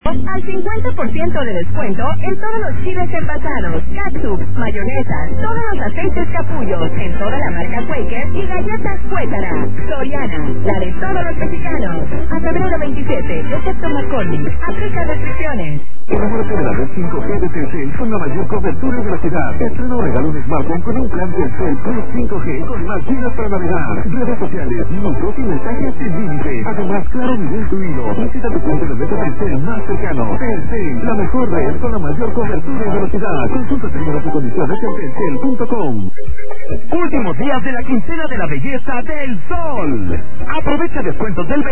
Al 50% de descuento en todos los chiles envasados, catsup, mayonesa, todos los aceites capullos, en toda la marca Quaker y galletas Cuétara. Soriana, la de todos los mexicanos. A febrero 27, excepto McCormick. Aplica restricciones. Enamórate de la red 5G de Telcel con la mayor cobertura de la ciudad. Estreno regalo un smartphone con un plan Telcel Plus 5G con más gigas para navegar. Redes sociales, minutos y mensajes sin límite. Además, claro, nivel tu hilo. Visita tu punto de venta Telcel más cercano. Telcel, la mejor red con la mayor cobertura y velocidad. Consulta términos y condiciones en telcel.com. Últimos días de la quincena de la belleza del Sol. Aprovecha descuentos del